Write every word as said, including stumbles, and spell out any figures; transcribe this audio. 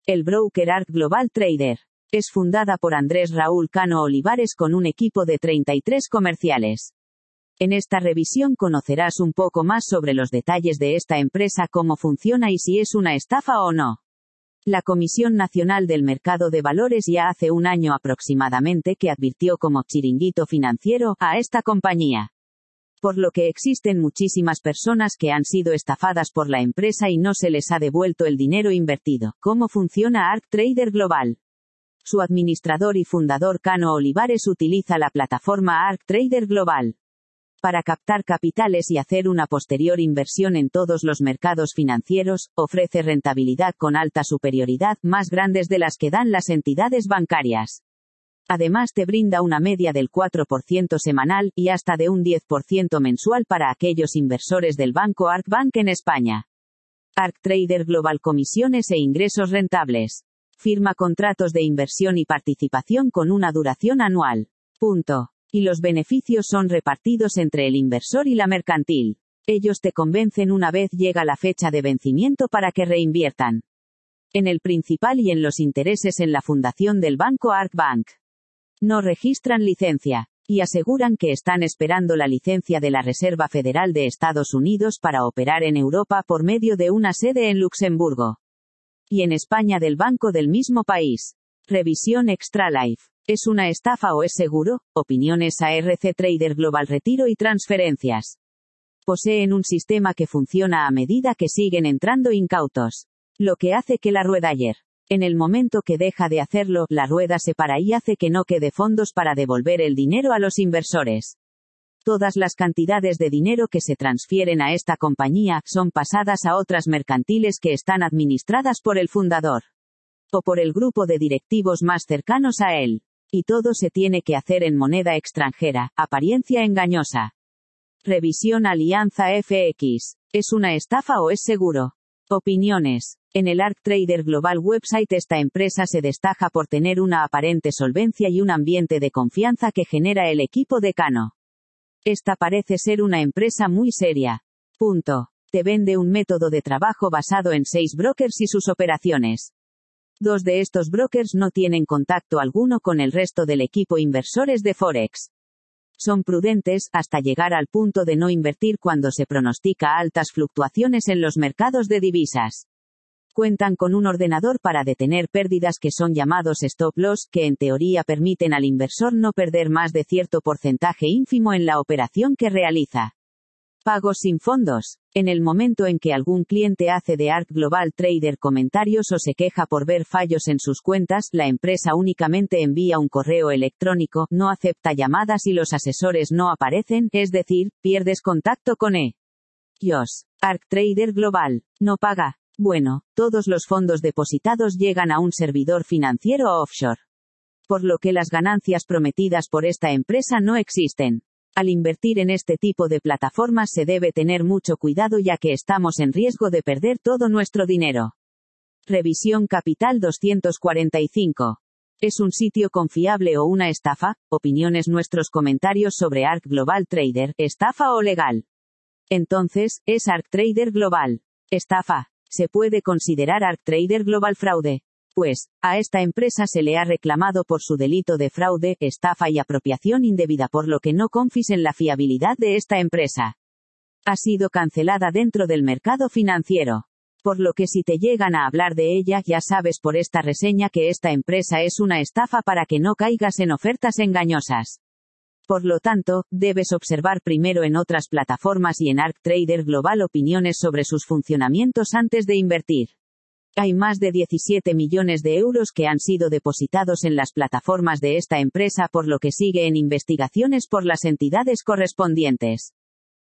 El broker Ark Global Trader. Es fundada por Andrés Raúl Cano Olivares con un equipo de treinta y tres comerciales. En esta revisión conocerás un poco más sobre los detalles de esta empresa, cómo funciona y si es una estafa o no. La Comisión Nacional del Mercado de Valores ya hace un año aproximadamente que advirtió como chiringuito financiero a esta compañía. Por lo que existen muchísimas personas que han sido estafadas por la empresa y no se les ha devuelto el dinero invertido. ¿Cómo funciona Ark Trader Global? Su administrador y fundador Cano Olivares utiliza la plataforma Ark Trader Global para captar capitales y hacer una posterior inversión en todos los mercados financieros. Ofrece rentabilidad con alta superioridad, más grandes de las que dan las entidades bancarias. Además te brinda una media del cuatro por ciento semanal, y hasta de un diez por ciento mensual para aquellos inversores del banco Ark Bank en España. Ark Trader Global. Comisiones e ingresos rentables. Firma contratos de inversión y participación con una duración anual. Punto. Y los beneficios son repartidos entre el inversor y la mercantil. Ellos te convencen una vez llega la fecha de vencimiento para que reinviertan en el principal y en los intereses en la fundación del banco Ark Bank. No registran licencia, y aseguran que están esperando la licencia de la Reserva Federal de Estados Unidos para operar en Europa por medio de una sede en Luxemburgo. Y en España del banco del mismo país. Revisión Extra Life. ¿Es una estafa o es seguro? Opiniones. Ark Trader Global. Retiro y transferencias. Poseen un sistema que funciona a medida que siguen entrando incautos. Lo que hace que la rueda ayer. En el momento que deja de hacerlo, la rueda se para y hace que no quede fondos para devolver el dinero a los inversores. Todas las cantidades de dinero que se transfieren a esta compañía son pasadas a otras mercantiles que están administradas por el fundador o por el grupo de directivos más cercanos a él. Y todo se tiene que hacer en moneda extranjera, apariencia engañosa. Revisión Alianza F X. ¿Es una estafa o es seguro? Opiniones. En el Ark Trader Global website esta empresa se destaca por tener una aparente solvencia y un ambiente de confianza que genera el equipo de Cano. Esta parece ser una empresa muy seria. Punto. Te vende un método de trabajo basado en seis brokers y sus operaciones. Dos de estos brokers no tienen contacto alguno con el resto del equipo inversores de Forex. Son prudentes, hasta llegar al punto de no invertir cuando se pronostica altas fluctuaciones en los mercados de divisas. Cuentan con un ordenador para detener pérdidas que son llamados stop loss, que en teoría permiten al inversor no perder más de cierto porcentaje ínfimo en la operación que realiza. Pagos sin fondos. En el momento en que algún cliente hace de Ark Global Trader comentarios o se queja por ver fallos en sus cuentas, la empresa únicamente envía un correo electrónico, no acepta llamadas y los asesores no aparecen, es decir, pierdes contacto con ellos. Ark Trader Global no paga. Bueno, todos los fondos depositados llegan a un servidor financiero offshore. Por lo que las ganancias prometidas por esta empresa no existen. Al invertir en este tipo de plataformas se debe tener mucho cuidado ya que estamos en riesgo de perder todo nuestro dinero. Revisión Capital doscientos cuarenta y cinco. ¿Es un sitio confiable o una estafa? Opiniones. Nuestros comentarios sobre Ark Global Trader, ¿estafa o legal? Entonces, ¿es Ark Trader Global estafa? ¿Se puede considerar Ark Trader Global fraude? Pues, a esta empresa se le ha reclamado por su delito de fraude, estafa y apropiación indebida, por lo que no confíes en la fiabilidad de esta empresa. Ha sido cancelada dentro del mercado financiero. Por lo que si te llegan a hablar de ella, ya sabes por esta reseña que esta empresa es una estafa para que no caigas en ofertas engañosas. Por lo tanto, debes observar primero en otras plataformas y en Ark Trader Global opiniones sobre sus funcionamientos antes de invertir. Hay más de diecisiete millones de euros que han sido depositados en las plataformas de esta empresa, por lo que sigue en investigaciones por las entidades correspondientes.